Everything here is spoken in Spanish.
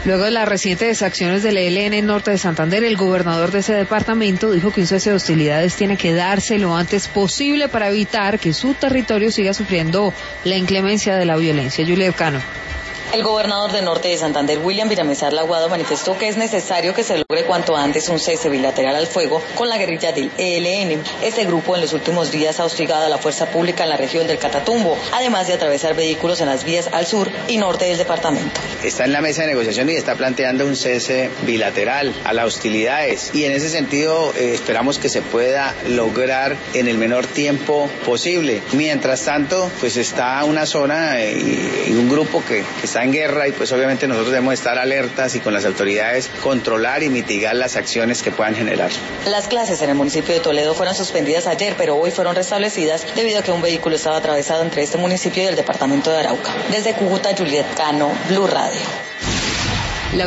Luego de las recientes acciones del ELN en Norte de Santander, el gobernador de ese departamento dijo que un cese de hostilidades tiene que darse lo antes posible para evitar que su territorio siga sufriendo la inclemencia de la violencia. Juliet Cano. El gobernador de Norte de Santander, William Villamizar Laguado, manifestó que es necesario que se logre cuanto antes un cese bilateral al fuego con la guerrilla del ELN. Este grupo en los últimos días ha hostigado a la fuerza pública en la región del Catatumbo, además de atravesar vehículos en las vías al sur y norte del departamento. Está en la mesa de negociación y está planteando un cese bilateral a las hostilidades, y en ese sentido esperamos que se pueda lograr en el menor tiempo posible. Mientras tanto, pues está una zona y un grupo que está en guerra, y pues obviamente nosotros debemos estar alertas y con las autoridades controlar y mitigar las acciones que puedan generar. Las clases en el municipio de Toledo fueron suspendidas ayer, pero hoy fueron restablecidas debido a que un vehículo estaba atravesado entre este municipio y el departamento de Arauca. Desde Cúcuta, Juliet Cano, Blue Radio.